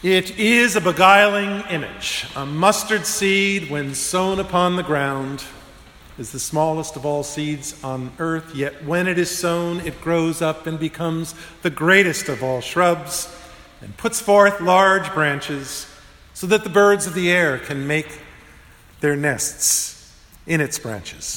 It is a beguiling image. A mustard seed, when sown upon the ground, is the smallest of all seeds on earth, yet when it is sown, it grows up and becomes the greatest of all shrubs and puts forth large branches so that the birds of the air can make their nests in its branches.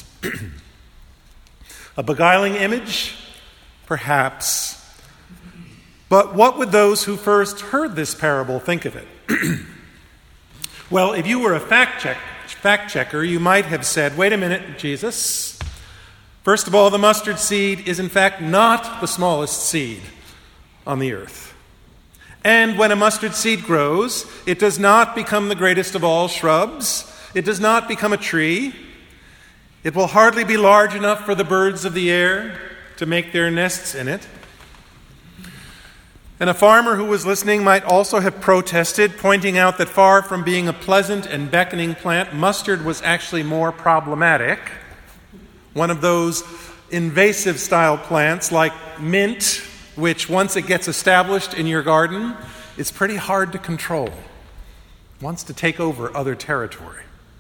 A beguiling image? Perhaps. But what would those who first heard this parable think of it? Well, if you were a fact checker, you might have said, wait a minute, Jesus. First of all, the mustard seed is in fact not the smallest seed on the earth. And when a mustard seed grows, it does not become the greatest of all shrubs. It does not become a tree. It will hardly be large enough for the birds of the air to make their nests in it. And a farmer who was listening might also have protested, pointing out that far from being a pleasant and beckoning plant, mustard was actually more problematic. One of those invasive style plants like mint, which once it gets established in your garden, is pretty hard to control. It wants to take over other territory.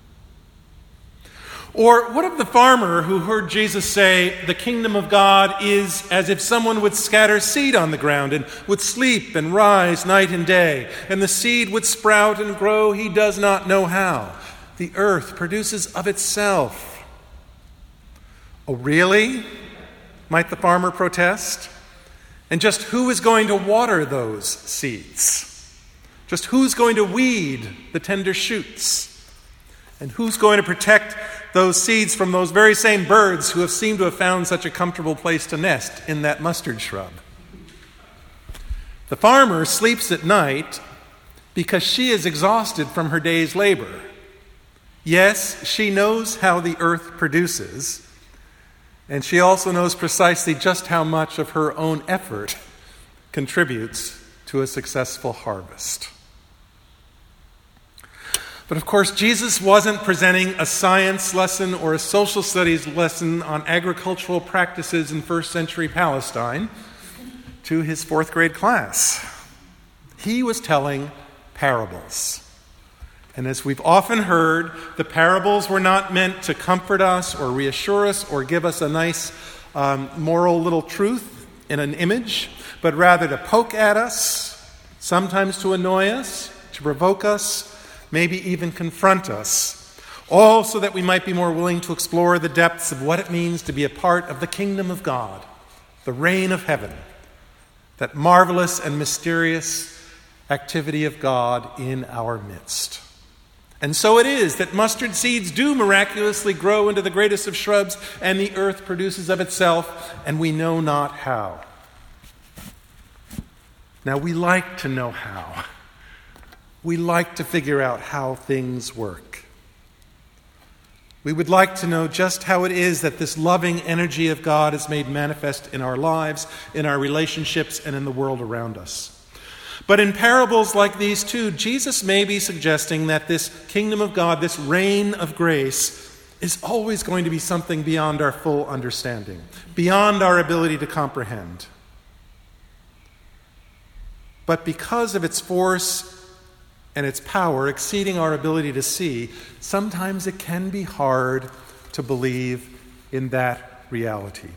Or what of the farmer who heard Jesus say, the kingdom of God is as if someone would scatter seed on the ground and would sleep and rise night and day, and the seed would sprout and grow, he does not know how. The earth produces of itself. Oh, really? Might the farmer protest? And just who is going to water those seeds? Just who's going to weed the tender shoots? And who's going to protect those seeds from those very same birds who have seemed to have found such a comfortable place to nest in that mustard shrub? The farmer sleeps at night because she is exhausted from her day's labor. Yes, she knows how the earth produces, and she also knows precisely just how much of her own effort contributes to a successful harvest. But of course, Jesus wasn't presenting a science lesson or a social studies lesson on agricultural practices in first century Palestine to his fourth grade class. He was telling parables. And as we've often heard, the parables were not meant to comfort us or reassure us or give us a nice moral little truth in an image, but rather to poke at us, sometimes to annoy us, to provoke us, maybe even confront us, all so that we might be more willing to explore the depths of what it means to be a part of the kingdom of God, the reign of heaven, that marvelous and mysterious activity of God in our midst. And so it is that mustard seeds do miraculously grow into the greatest of shrubs, and the earth produces of itself, and we know not how. Now, we like to know how. We like to figure out how things work. We would like to know just how it is that this loving energy of God is made manifest in our lives, in our relationships, and in the world around us. But in parables like these two, Jesus may be suggesting that this kingdom of God, this reign of grace, is always going to be something beyond our full understanding, beyond our ability to comprehend. But because of its force and its power exceeding our ability to see, sometimes it can be hard to believe in that reality.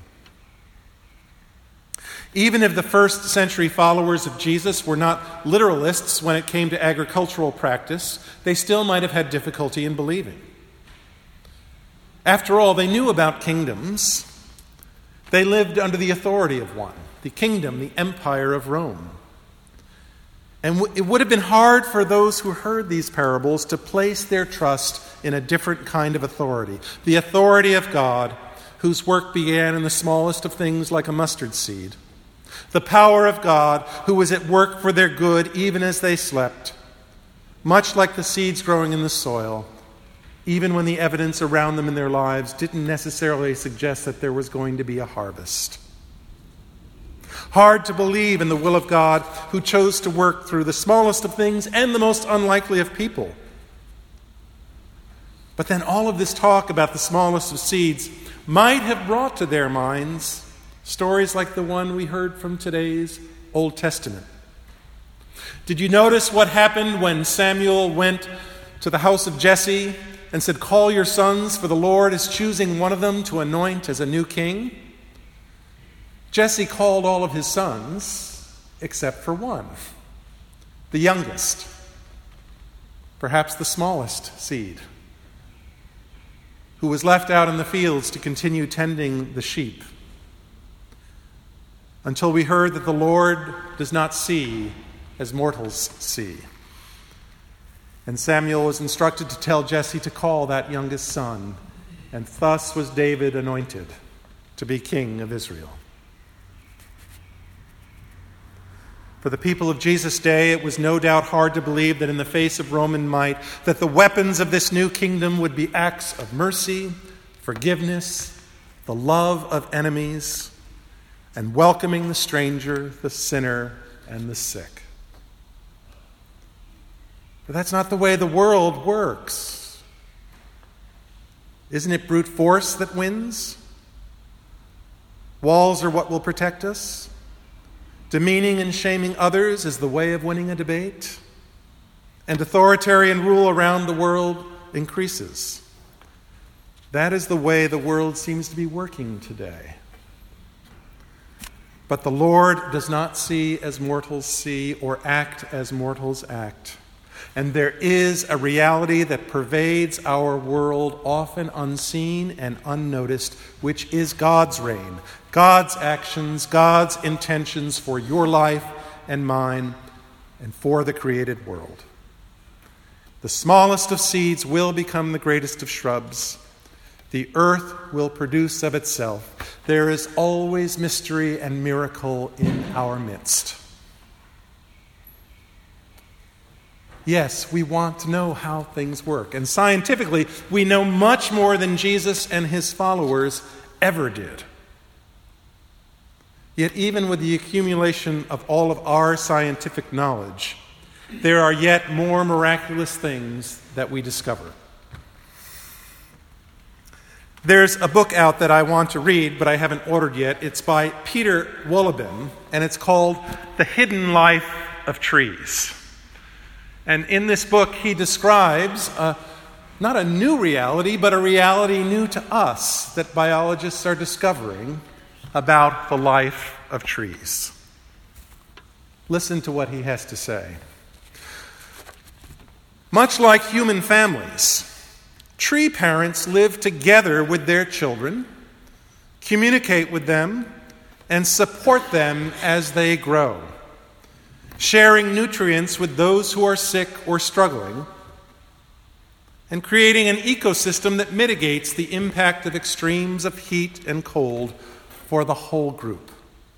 Even if the first century followers of Jesus were not literalists when it came to agricultural practice, they still might have had difficulty in believing. After all, they knew about kingdoms. They lived under the authority of one, the kingdom, the empire of Rome. And it would have been hard for those who heard these parables to place their trust in a different kind of authority, the authority of God, whose work began in the smallest of things like a mustard seed, the power of God, who was at work for their good even as they slept, much like the seeds growing in the soil, even when the evidence around them in their lives didn't necessarily suggest that there was going to be a harvest. Hard to believe in the will of God, who chose to work through the smallest of things and the most unlikely of people. But then all of this talk about the smallest of seeds might have brought to their minds stories like the one we heard from today's Old Testament. Did you notice what happened when Samuel went to the house of Jesse and said, "Call your sons, for the Lord is choosing one of them to anoint as a new king"? Jesse called all of his sons except for one, the youngest, perhaps the smallest seed, who was left out in the fields to continue tending the sheep, until we heard that the Lord does not see as mortals see. And Samuel was instructed to tell Jesse to call that youngest son, and thus was David anointed to be king of Israel. For the people of Jesus' day, it was no doubt hard to believe that in the face of Roman might, that the weapons of this new kingdom would be acts of mercy, forgiveness, the love of enemies, and welcoming the stranger, the sinner, and the sick. But that's not the way the world works. Isn't it brute force that wins? Walls are what will protect us. Demeaning and shaming others is the way of winning a debate. And authoritarian rule around the world increases. That is the way the world seems to be working today. But the Lord does not see as mortals see or act as mortals act. And there is a reality that pervades our world, often unseen and unnoticed, which is God's reign, God's actions, God's intentions for your life and mine and for the created world. The smallest of seeds will become the greatest of shrubs. The earth will produce of itself. There is always mystery and miracle in our midst. Yes, we want to know how things work. And scientifically, we know much more than Jesus and his followers ever did. Yet even with the accumulation of all of our scientific knowledge, there are yet more miraculous things that we discover. There's a book out that I want to read, but I haven't ordered yet. It's by Peter Wohlleben, and it's called The Hidden Life of Trees. And in this book, he describes not a new reality, but a reality new to us that biologists are discovering about the life of trees. Listen to what he has to say. Much like human families, tree parents live together with their children, communicate with them, and support them as they grow, sharing nutrients with those who are sick or struggling, and creating an ecosystem that mitigates the impact of extremes of heat and cold for the whole group.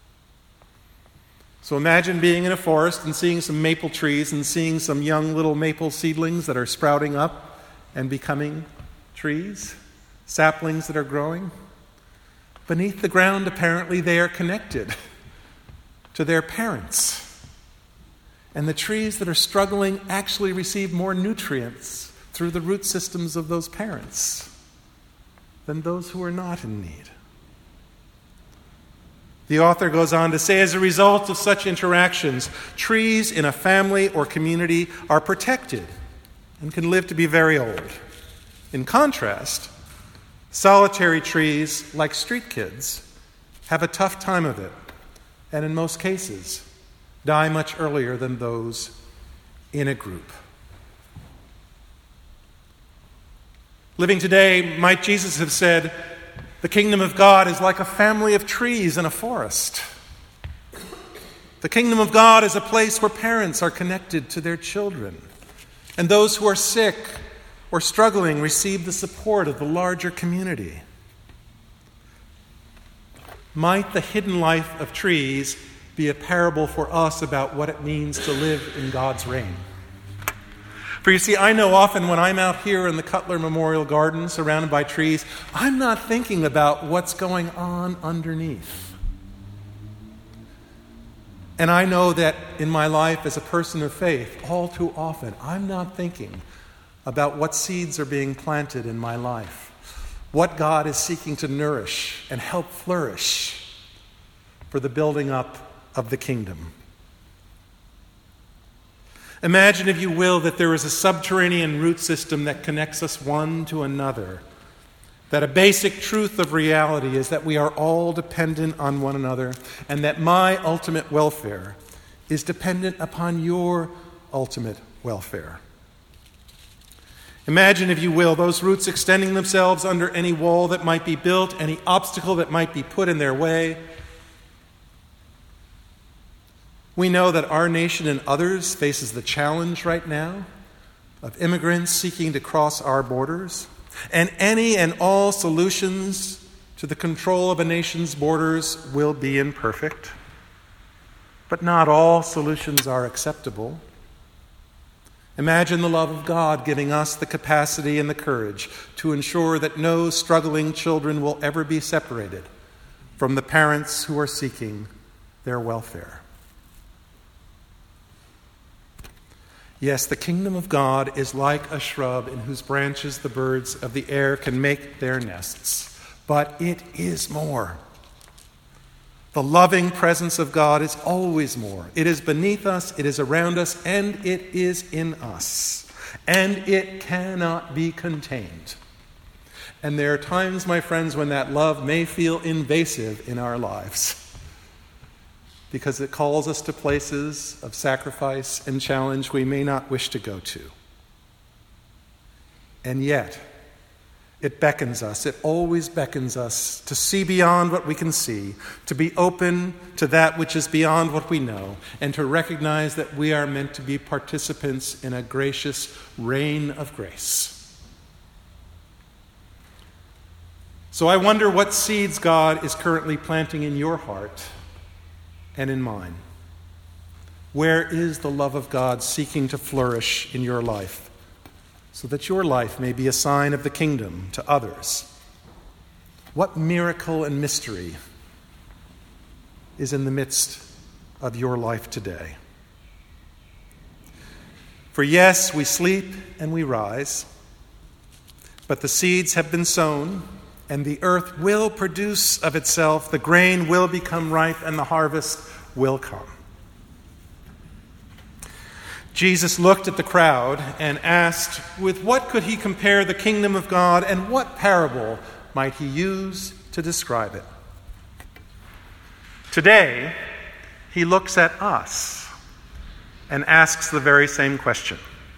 So imagine being in a forest and seeing some maple trees and seeing some young little maple seedlings that are sprouting up and becoming trees, saplings that are growing. Beneath the ground, apparently, they are connected to their parents. And the trees that are struggling actually receive more nutrients through the root systems of those parents than those who are not in need. The author goes on to say, as a result of such interactions, trees in a family or community are protected and can live to be very old. In contrast, solitary trees, like street kids, have a tough time of it, and in most cases, die much earlier than those in a group. Living today, might Jesus have said, the kingdom of God is like a family of trees in a forest. The kingdom of God is a place where parents are connected to their children, and those who are sick or struggling receive the support of the larger community. Might the hidden life of trees be a parable for us about what it means to live in God's reign? For you see, I know often when I'm out here in the Cutler Memorial Garden surrounded by trees, I'm not thinking about what's going on underneath. And I know that in my life as a person of faith, all too often, I'm not thinking about what seeds are being planted in my life, what God is seeking to nourish and help flourish for the building up of the kingdom. Imagine, if you will, that there is a subterranean root system that connects us one to another. That a basic truth of reality is that we are all dependent on one another, and that my ultimate welfare is dependent upon your ultimate welfare. Imagine, if you will, those roots extending themselves under any wall that might be built, any obstacle that might be put in their way. We know that our nation and others faces the challenge right now of immigrants seeking to cross our borders, and any and all solutions to the control of a nation's borders will be imperfect. But not all solutions are acceptable. Imagine the love of God giving us the capacity and the courage to ensure that no struggling children will ever be separated from the parents who are seeking their welfare. Yes, the kingdom of God is like a shrub in whose branches the birds of the air can make their nests. But it is more. The loving presence of God is always more. It is beneath us, it is around us, and it is in us. And it cannot be contained. And there are times, my friends, when that love may feel invasive in our lives, because it calls us to places of sacrifice and challenge we may not wish to go to. And yet, it beckons us, it always beckons us to see beyond what we can see, to be open to that which is beyond what we know, and to recognize that we are meant to be participants in a gracious reign of grace. So I wonder what seeds God is currently planting in your heart and in mine. Where is the love of God seeking to flourish in your life, so that your life may be a sign of the kingdom to others? What miracle and mystery is in the midst of your life today? For yes, we sleep and we rise, but the seeds have been sown, and the earth will produce of itself, the grain will become ripe, and the harvest will come. Jesus looked at the crowd and asked, with what could he compare the kingdom of God, and what parable might he use to describe it? Today, he looks at us and asks the very same question.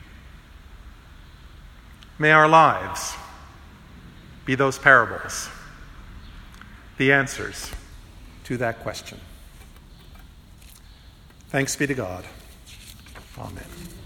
May our lives be those parables, the answers to that question. Thanks be to God. Amen.